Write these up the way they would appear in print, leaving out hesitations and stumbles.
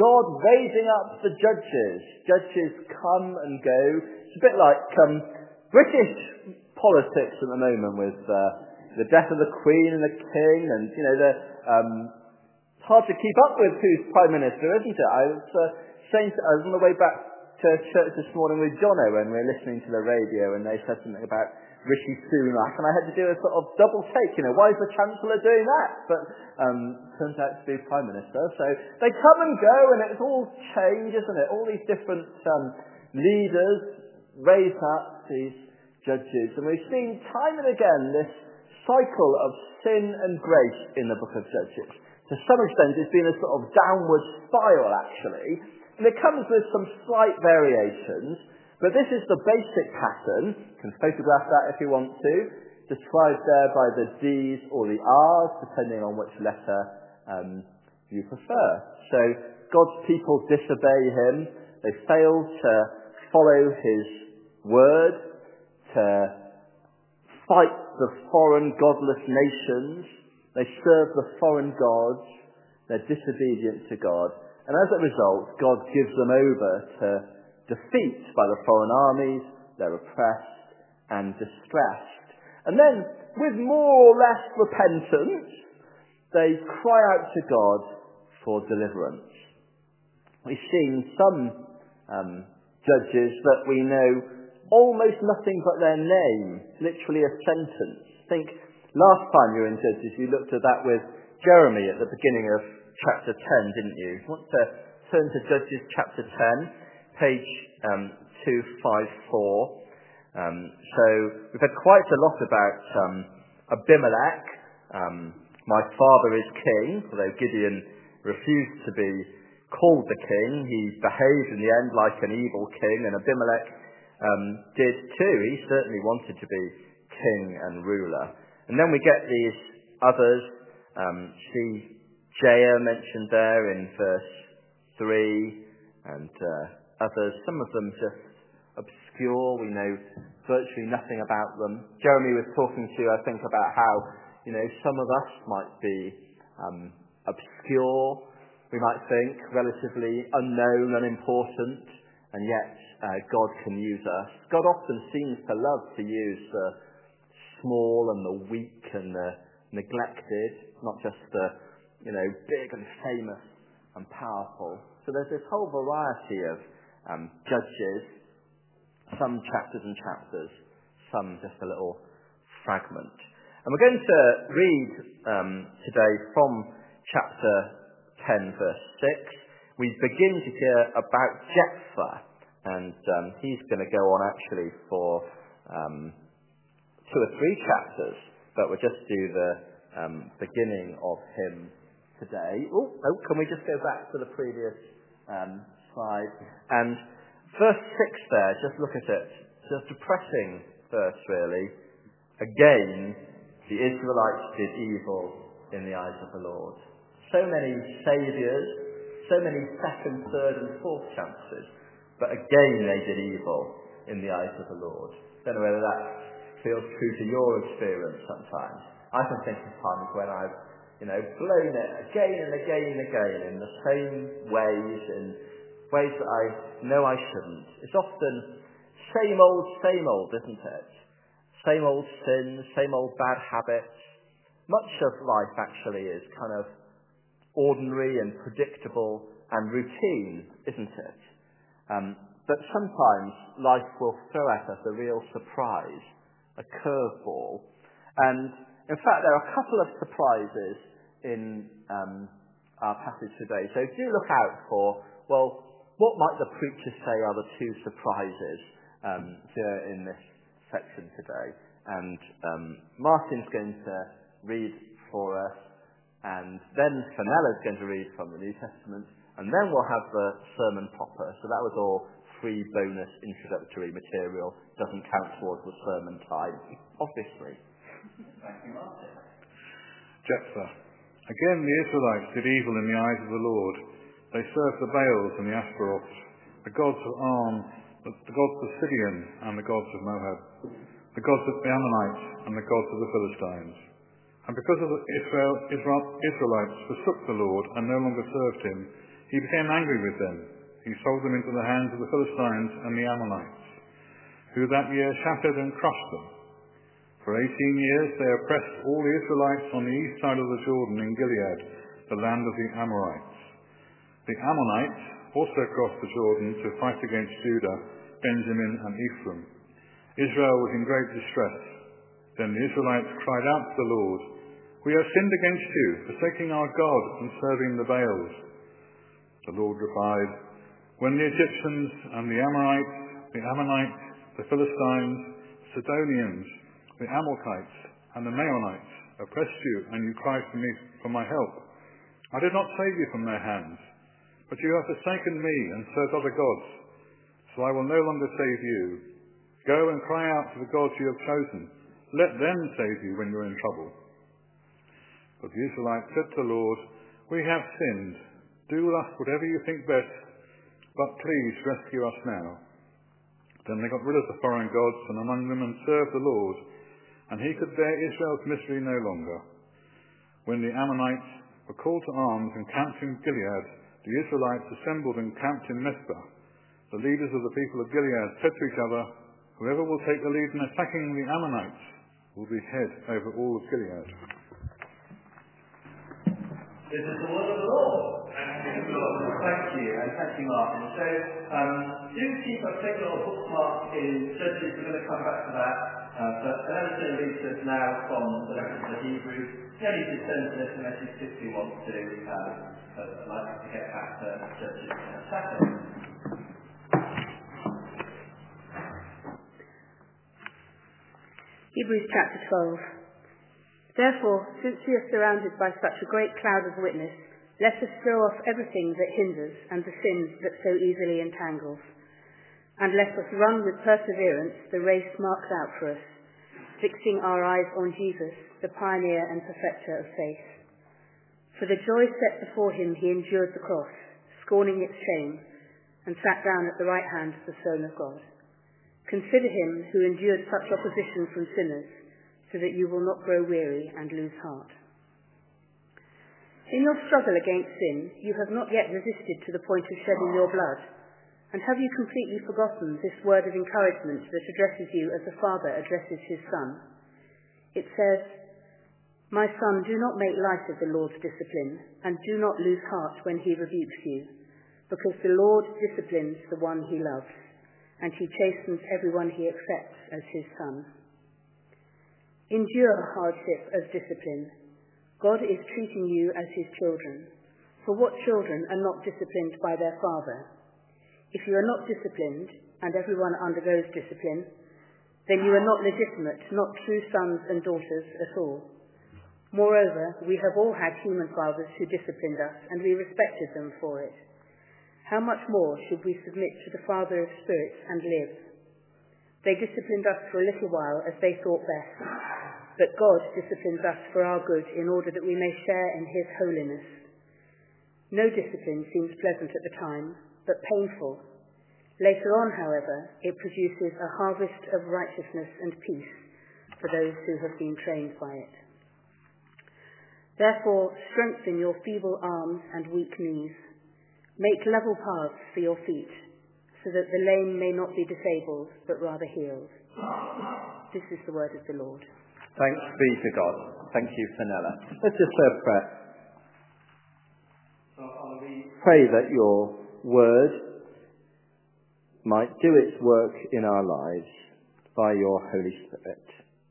God raising up the judges. Judges come and go. It's a bit like British politics at the moment with the death of the Queen and the King, and it's hard to keep up with who's Prime Minister, isn't it? I was on the way back to church this morning with Jono when we were listening to the radio, and they said something about Rishi Sunak, and I had to do a sort of double take, why is the Chancellor doing that? But turns out to be Prime Minister. So they come and go, and it's all change, isn't it? All these different leaders raise up these judges, and we've seen time and again this cycle of sin and grace in the book of Judges. To some extent, it's been a sort of downward spiral, actually, and it comes with some slight variations. But this is the basic pattern. You can photograph that if you want to. Described there by the D's or the R's, depending on which letter you prefer. So God's people disobey him. They fail to follow his word, to fight the foreign godless nations. They serve the foreign gods. They're disobedient to God. And as a result, God gives them over to defeat by the foreign armies. They're oppressed and distressed. And then, with more or less repentance, they cry out to God for deliverance. We've seen some judges that we know almost nothing but their name, literally a sentence. I think last time you were in Judges, you looked at that with Jeremy at the beginning of chapter 10, didn't you? You want to turn to Judges chapter 10. Page 254. So we've had quite a lot about Abimelech. My father is king, although Gideon refused to be called the king. He behaved in the end like an evil king, and Abimelech did too. He certainly wanted to be king and ruler. And then we get these others. See Jair mentioned there in verse 3, and others, some of them just obscure. We know virtually nothing about them. Jeremy was talking to you, I think, about how, some of us might be obscure. We might think relatively unknown, unimportant, and yet God can use us. God often seems to love to use the small and the weak and the neglected, not just the, big and famous and powerful. So there's this whole variety of judges, some chapters and chapters, some just a little fragment. And we're going to read today from chapter 10, verse 6. We begin to hear about Jephthah, and he's going to go on actually for 2 or 3 chapters, but we'll just do the beginning of him today. Can we just go back to the previous slide? And verse 6 there, just look at it. It's a depressing verse, really. Again, the Israelites did evil in the eyes of the Lord. So many saviours, so many second, third and fourth chances, but again they did evil in the eyes of the Lord. Don't know whether that feels true to your experience sometimes. I can think of times when I've, blown it again and again and again in the same ways, in ways that I know I shouldn't. It's often same old, isn't it? Same old sins, same old bad habits. Much of life actually is kind of ordinary and predictable and routine, isn't it? But sometimes life will throw at us a real surprise, a curveball. And in fact, there are a couple of surprises in our passage today. So do look out for, what might the preacher say are the 2 surprises here in this section today. And Martin's going to read for us, and then Fenella's going to read from the New Testament, and then we'll have the sermon proper. So that was all free bonus introductory material. Doesn't count towards the sermon time, obviously. Thank you, Martin. Jephthah. Again the Israelites did evil in the eyes of the Lord. They served the Baals and the Ashtaroths, the gods of On, the gods of Sidon and the gods of Moab, the gods of the Ammonites and the gods of the Philistines. And because of the Israelites forsook the Lord and no longer served him, He became angry with them. He sold them into the hands of the Philistines and the Ammonites, who that year shattered and crushed them. For 18 years they oppressed all the Israelites on the east side of the Jordan in Gilead, the land of the Amorites. The Ammonites also crossed the Jordan to fight against Judah, Benjamin and Ephraim. Israel was in great distress. Then the Israelites cried out to the Lord, "We have sinned against you, forsaking our God and serving the Baals." The Lord replied, "When the Egyptians and the Amorites, the Ammonites, the Philistines, the Sidonians, the Amalekites, and the Maonites oppressed you, and you cried to me for my help, I did not save you from their hands. But you have forsaken me and served other gods, so I will no longer save you. Go and cry out to the gods you have chosen. Let them save you when you are in trouble." But the Israelites said to the Lord, "We have sinned. Do with us whatever you think best, but please rescue us now." Then they got rid of the foreign gods from among them and served the Lord, and he could bear Israel's misery no longer. When the Ammonites were called to arms and camped in Gilead, the Israelites assembled and camped in Mizpah. The leaders of the people of Gilead said to each other, "Whoever will take the lead in attacking the Ammonites will be head over all of Gilead." This is the word of the Lord. Thank you, and thank you, Martin. So, do keep a quick little bookmark in Judges. We're going to come back to that. But Elisa reads us now from the letter to the Hebrews. You only need to send this message if you want to. But I'd like to get back to Judges in a second. Hebrews chapter 12. Therefore, since we are surrounded by such a great cloud of witness, let us throw off everything that hinders and the sins that so easily entangles. And let us run with perseverance the race marked out for us, fixing our eyes on Jesus, the pioneer and perfecter of faith. For the joy set before him he endured the cross, scorning its shame, and sat down at the right hand of the throne of God. Consider him who endured such opposition from sinners, so that you will not grow weary and lose heart. In your struggle against sin, you have not yet resisted to the point of shedding your blood. And have you completely forgotten this word of encouragement that addresses you as a father addresses his son? It says, "My son, do not make light of the Lord's discipline, and do not lose heart when he rebukes you, because the Lord disciplines the one he loves, and he chastens everyone he accepts as his son." Endure hardship as discipline. God is treating you as his children. For what children are not disciplined by their father? If you are not disciplined, and everyone undergoes discipline, then you are not legitimate, not true sons and daughters at all. Moreover, we have all had human fathers who disciplined us, and we respected them for it. How much more should we submit to the Father of spirits and live? They disciplined us for a little while as they thought best, but God disciplines us for our good in order that we may share in his holiness. No discipline seems pleasant at the time, but painful. Later on, however, it produces a harvest of righteousness and peace for those who have been trained by it. Therefore, strengthen your feeble arms and weak knees. Make level paths for your feet, so that the lame may not be disabled, but rather healed. This is the word of the Lord. Thanks be to God. Thank you, Fenella. Let's just say a prayer. Father, we pray that your word might do its work in our lives by your Holy Spirit.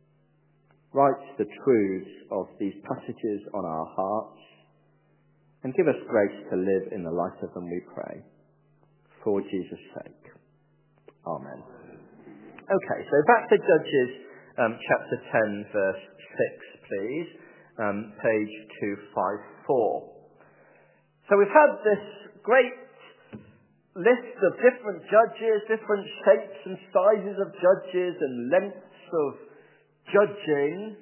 Write the truths of these passages on our hearts and give us grace to live in the light of them, we pray. For Jesus' sake. Amen. Okay, so back to Judges chapter 10, verse 6, please. Page 254. So we've had this great list of different judges, different shapes and sizes of judges and lengths of judging,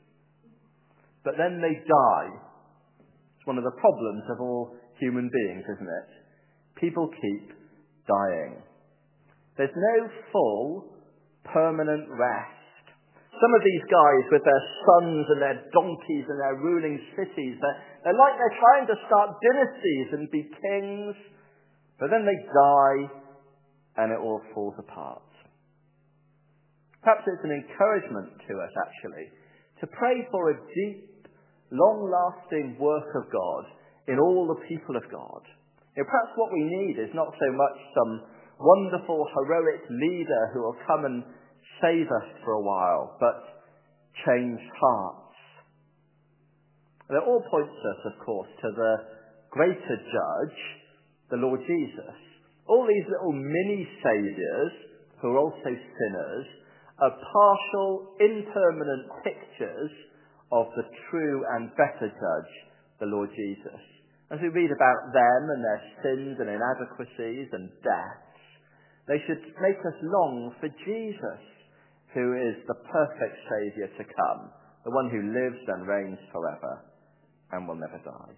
but then they die. It's one of the problems of all human beings, isn't it? People keep dying. There's no full, permanent rest. Some of these guys with their sons and their donkeys and their ruling cities, they're like they're trying to start dynasties and be kings, but then they die and it all falls apart. Perhaps it's an encouragement to us, actually, to pray for a deep, long-lasting work of God in all the people of God. Perhaps what we need is not so much some wonderful, heroic leader who will come and save us for a while, but change hearts. And it all points us, of course, to the greater judge, the Lord Jesus. All these little mini-saviours, who are also sinners, are partial, impermanent pictures of the true and better judge, the Lord Jesus. As we read about them and their sins and inadequacies and deaths, they should make us long for Jesus, who is the perfect Saviour to come, the one who lives and reigns forever and will never die.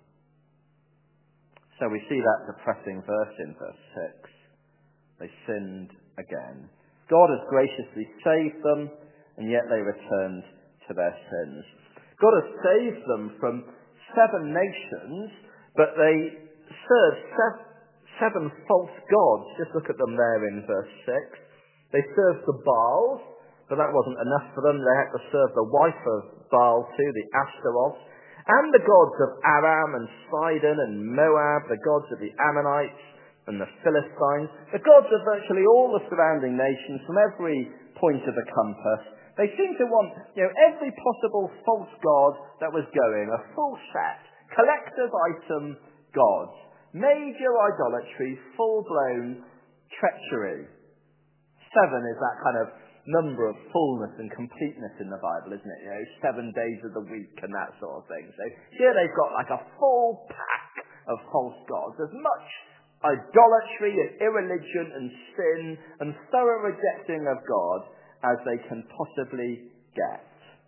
So we see that depressing verse in verse 6. They sinned again. God has graciously saved them, and yet they returned to their sins. God has saved them from 7 nations, but they served 7 false gods. Just look at them there in verse 6. They served the Baals, but that wasn't enough for them. They had to serve the wife of Baal too, the Ashtaroth, and the gods of Aram and Sidon and Moab, the gods of the Ammonites and the Philistines, the gods of virtually all the surrounding nations from every point of the compass. They seem to want, every possible false god that was going, a full set, collective item gods, major idolatry, full-blown treachery. 7 is that kind of number of fullness and completeness in the Bible, isn't it? 7 days of the week and that sort of thing. So here they've got like a full pack of false gods. As much idolatry and irreligion and sin and thorough rejecting of God as they can possibly get.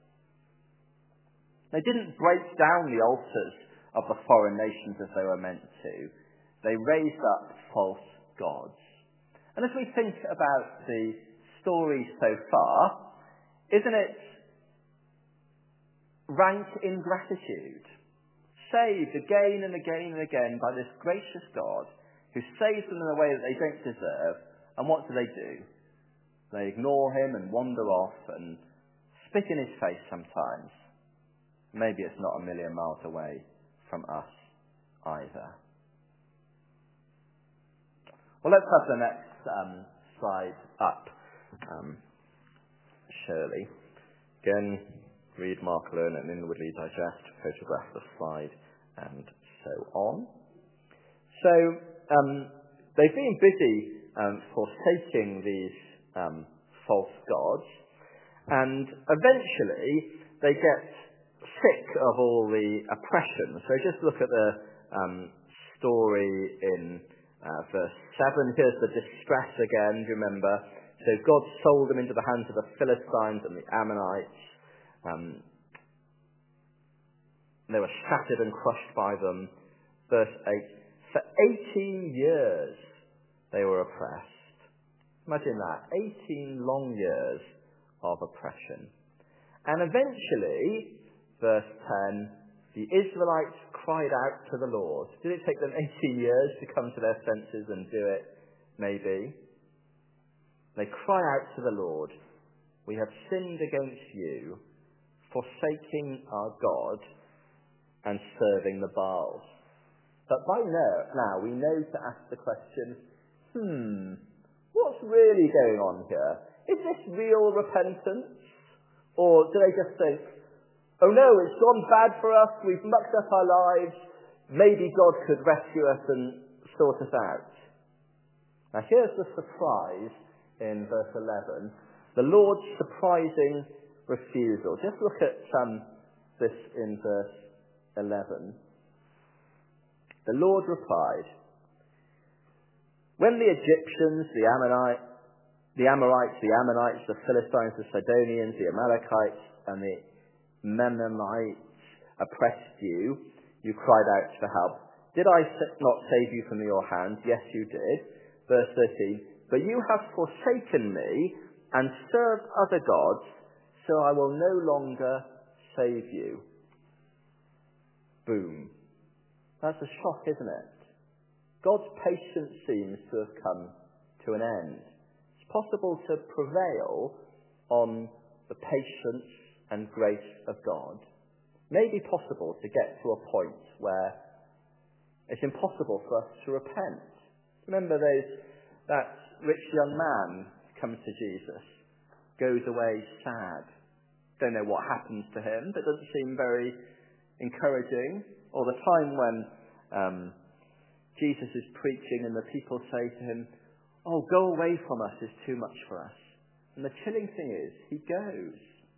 They didn't break down the altars of the foreign nations as they were meant to. They raised up false gods. And as we think about the story so far, isn't it rank ingratitude? Saved again and again and again by this gracious God who saves them in a way that they don't deserve, and what do? They ignore him and wander off and spit in his face sometimes. Maybe it's not a million miles away from us either. Well, let's have the next slide up, Shirley. Again, read, mark, learn, and inwardly digest, photograph the slide, and so on. So, they've been busy forsaking these false gods, and eventually they get sick of all the oppression. So just look at the story in verse 7. Here's the distress again, do you remember? So God sold them into the hands of the Philistines and the Ammonites. They were shattered and crushed by them. Verse 8. For 18 years they were oppressed. Imagine that. 18 long years of oppression. And eventually, verse 10, the Israelites cried out to the Lord. Did it take them 18 years to come to their senses and do it? Maybe. They cry out to the Lord. We have sinned against you, forsaking our God and serving the Baals. But by now we know to ask the question, what's really going on here? Is this real repentance? Or do they just think, oh no, it's gone bad for us, we've mucked up our lives, maybe God could rescue us and sort us out? Now here's the surprise in verse 11. The Lord's surprising refusal. Just look at this in verse 11. The Lord replied, when the Egyptians, the Amorites, the Ammonites, the Philistines, the Sidonians, the Amalekites, and the Mennonites oppressed you, you cried out for help. Did I not save you from your hand? Yes, you did. Verse 13, but you have forsaken me and served other gods, so I will no longer save you. Boom. That's a shock, isn't it? God's patience seems to have come to an end. It's possible to prevail on the patience and grace of God. It may be possible to get to a point where it's impossible for us to repent. Remember that rich young man comes to Jesus, goes away sad. Don't know what happens to him, but doesn't seem very encouraging. Or the time when Jesus is preaching and the people say to him, "Oh, go away from us, it's too much for us." And the chilling thing is, he goes.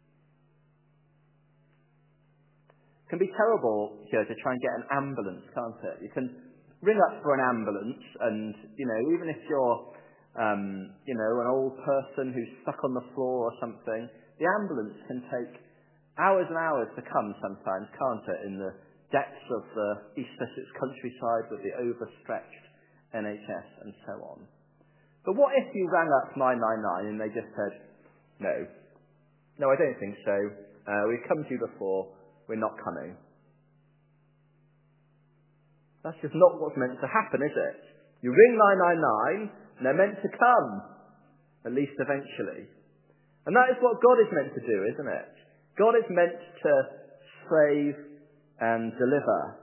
It can be terrible here to try and get an ambulance, can't it? You can ring up for an ambulance and, even if you're, an old person who's stuck on the floor or something, the ambulance can take hours and hours to come sometimes, can't it, in the depths of the East Sussex countryside with the overstretched NHS and so on. But what if you rang up 999 and they just said, No, I don't think so. We've come to you before. We're not coming. That's just not what's meant to happen, is it? You ring 999 and they're meant to come, at least eventually. And that is what God is meant to do, isn't it? God is meant to save and deliver.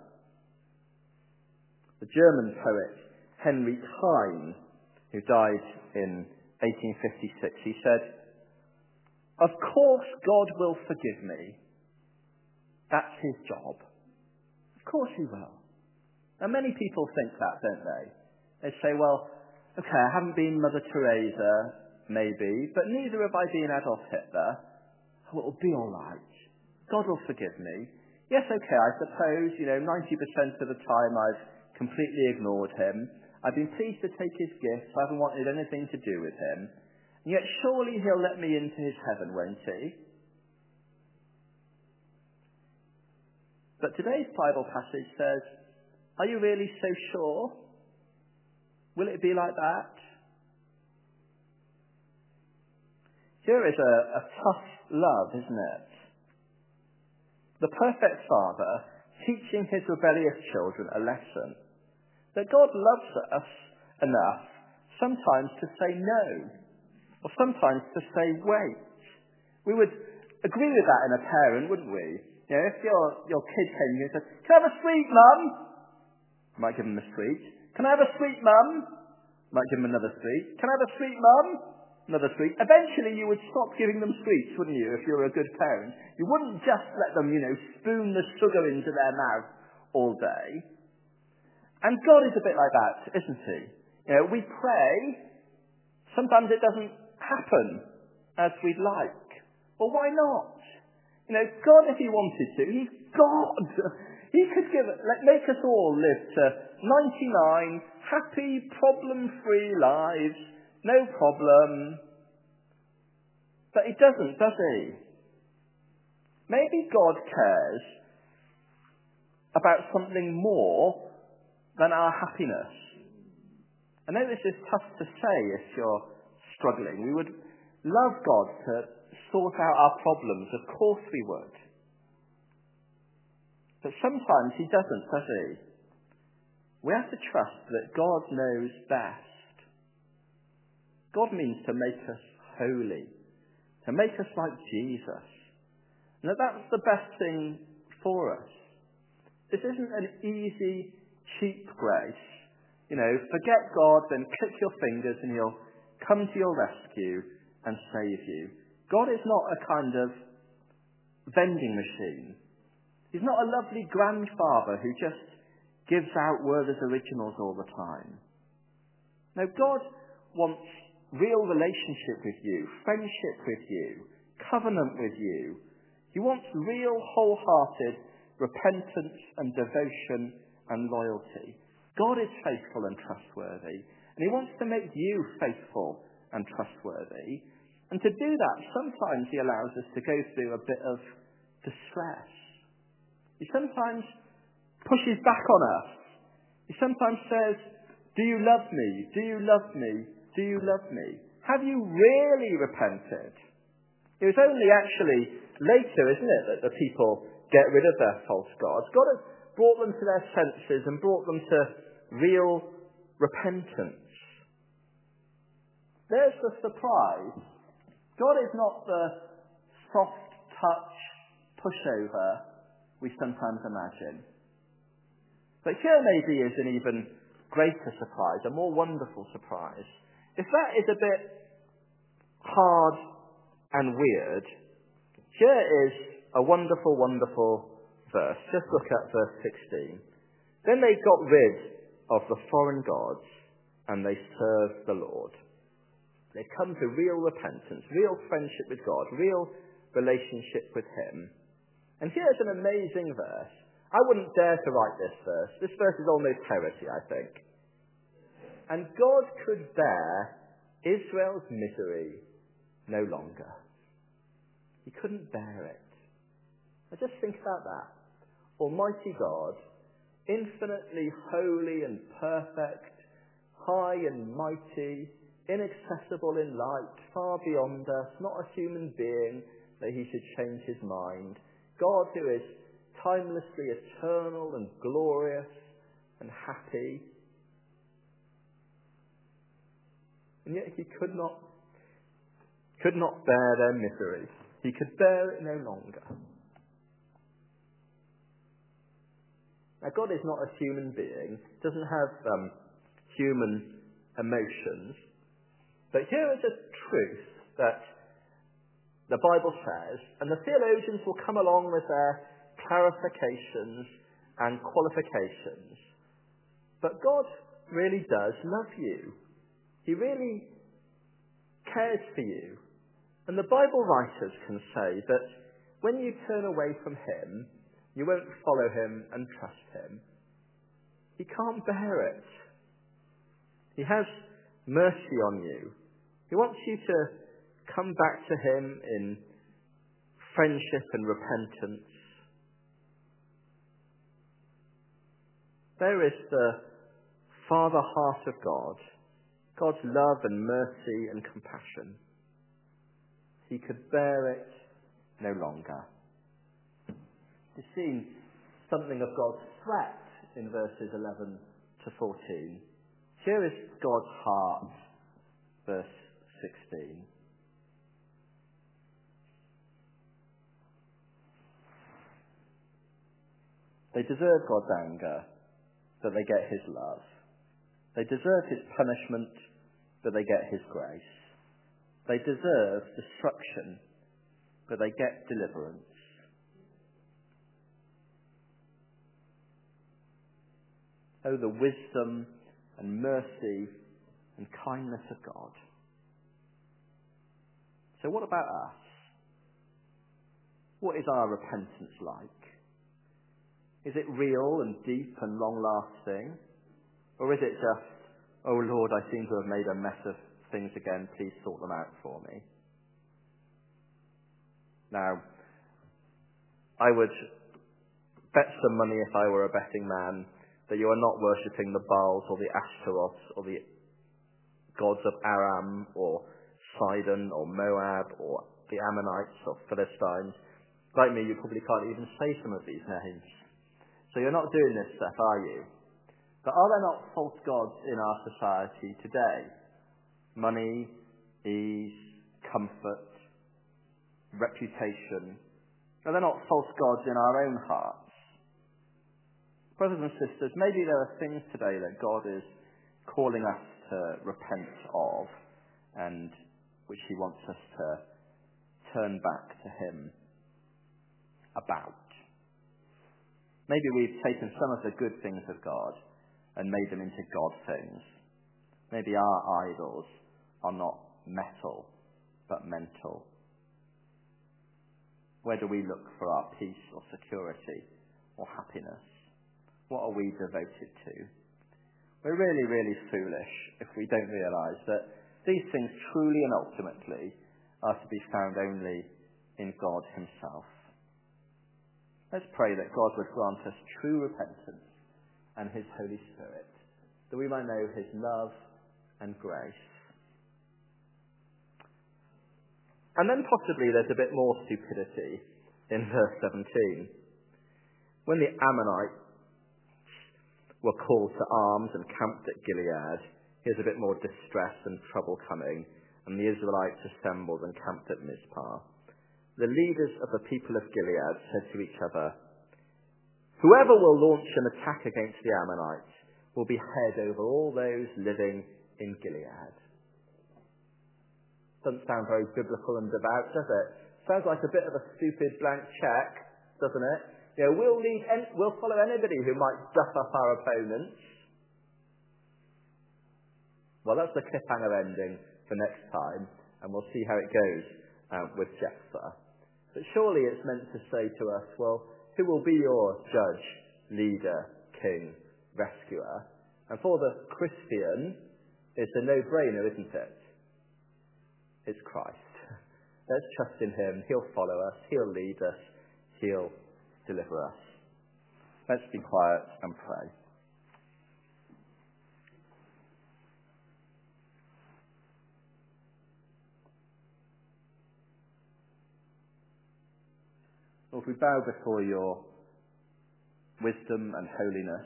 The German poet Heinrich Heine, who died in 1856, he said, "Of course God will forgive me. That's his job. Of course he will." And many people think that, don't they? They say, well, okay, I haven't been Mother Teresa, maybe, but neither have I been Adolf Hitler. Oh, it'll be all right. God will forgive me. Yes, okay, I suppose, 90% of the time I've completely ignored him. I've been pleased to take his gifts. I haven't wanted anything to do with him. And yet surely he'll let me into his heaven, won't he? But today's Bible passage says, are you really so sure? Will it be like that? Here is a tough love, isn't it? The perfect father teaching his rebellious children a lesson. That God loves us enough sometimes to say no, or sometimes to say wait. We would agree with that in a parent, wouldn't we? If your kid came to you and said, "Can I have a sweet, Mum?" You might give him a sweet. "Can I have a sweet, Mum?" You might give him another sweet. "Can I have a sweet, Mum?" Another sweet. Eventually you would stop giving them sweets, wouldn't you, if you were a good parent? You wouldn't just let them, spoon the sugar into their mouth all day. And God is a bit like that, isn't he? We pray, sometimes it doesn't happen as we'd like. Well, why not? God, if he wanted to, he's God. He could make us all live to 99 happy, problem-free lives, no problem. But he doesn't, does he? Maybe God cares about something more than our happiness. I know this is tough to say if you're struggling. We would love God to sort out our problems. Of course we would. But sometimes he doesn't, does he? We have to trust that God knows best. God means to make us holy, to make us like Jesus. And that's the best thing for us. This isn't an easy, cheap grace. Forget God, then click your fingers and he'll come to your rescue and save you. God is not a kind of vending machine. He's not a lovely grandfather who just gives out Werther's Originals all the time. No, God wants real relationship with you, friendship with you, covenant with you. He wants real, wholehearted repentance and devotion and loyalty. God is faithful and trustworthy, and he wants to make you faithful and trustworthy. And to do that, sometimes he allows us to go through a bit of distress. He sometimes pushes back on us. He sometimes says, "Do you love me? Do you love me? Do you love me? Have you really repented? It was only actually later, isn't it, that the people get rid of their false gods. God has brought them to their senses and brought them to real repentance. There's the surprise. God is not the soft touch pushover we sometimes imagine. But here maybe is an even greater surprise, a more wonderful surprise. If that is a bit hard and weird, here is a wonderful, wonderful verse. Just look at verse 16. Then they got rid of the foreign gods and they served the Lord. They come to real repentance, real friendship with God, real relationship with Him. And here's an amazing verse. I wouldn't dare to write this verse. This verse is almost heresy, I think. And God could bear Israel's misery no longer. He couldn't bear it. Now just think about that. Almighty God, infinitely holy and perfect, high and mighty, inaccessible in light, far beyond us, not a human being that He should change His mind. God who is timelessly eternal and glorious and happy. And yet He could not bear their misery. He could bear it no longer. Now God is not a human being, doesn't have human emotions. But here is a truth that the Bible says, and the theologians will come along with their clarifications and qualifications. But God really does love you. He really cares for you. And the Bible writers can say that when you turn away from Him, you won't follow Him and trust Him. He can't bear it. He has mercy on you. He wants you to come back to Him in friendship and repentance. There is the Father heart of God, God's love and mercy and compassion. He could bear it no longer. You've seen something of God's threat in verses 11 to 14. Here is God's heart, verse 16. They deserve God's anger, but they get His love. They deserve His punishment, but they get His grace. They deserve destruction, but they get deliverance. Oh, the wisdom and mercy and kindness of God. So what about us? What is our repentance like? Is it real and deep and long-lasting? Or is it just, oh Lord, I seem to have made a mess of things again, please sort them out for me? Now, I would bet some money if I were a betting man that you are not worshipping the Baals or the Ashtaroths or the gods of Aram or Sidon or Moab or the Ammonites or Philistines. Like me, you probably can't even say some of these names. So you're not doing this stuff, are you? But are there not false gods in our society today? Money, ease, comfort, reputation. Are there not false gods in our own hearts? Brothers and sisters, maybe there are things today that God is calling us to repent of and which He wants us to turn back to Him about. Maybe we've taken some of the good things of God and made them into God things. Maybe our idols are not metal, but mental. Where do we look for our peace or security or happiness? What are we devoted to? We're really, really foolish if we don't realise that these things truly and ultimately are to be found only in God Himself. Let's pray that God would grant us true repentance and His Holy Spirit, that we might know His love and grace. And then possibly there's a bit more stupidity in verse 17. When the Ammonites were called to arms and camped at Gilead, here's a bit more distress and trouble coming, and the Israelites assembled and camped at Mizpah. The leaders of the people of Gilead said to each other, "Whoever will launch an attack against the Ammonites will be head over all those living in Gilead." Doesn't sound very biblical and devout, does it? Sounds like a bit of a stupid blank check, doesn't it? We'll follow anybody who might duff up our opponents. Well, that's the cliffhanger ending for next time, and we'll see how it goes with Jephthah. But surely it's meant to say to us, well, who will be your judge, leader, king, rescuer? And for the Christian, it's a no-brainer, isn't it? It's Christ. Let's trust in him. He'll follow us. He'll lead us. He'll deliver us. Let's be quiet and pray. Lord, we bow before your wisdom and holiness.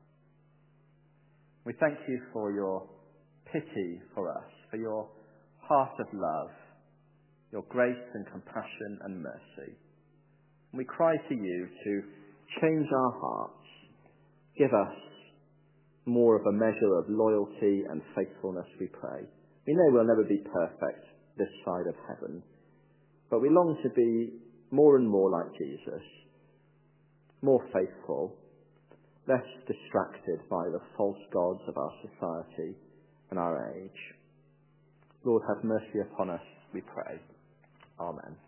We thank you for your pity for us, for your heart of love, your grace and compassion and mercy. We cry to you to change our hearts. Give us more of a measure of loyalty and faithfulness, we pray. We know we'll never be perfect this side of heaven, but we long to be more and more like Jesus, more faithful, less distracted by the false gods of our society and our age. Lord, have mercy upon us, we pray. Amen.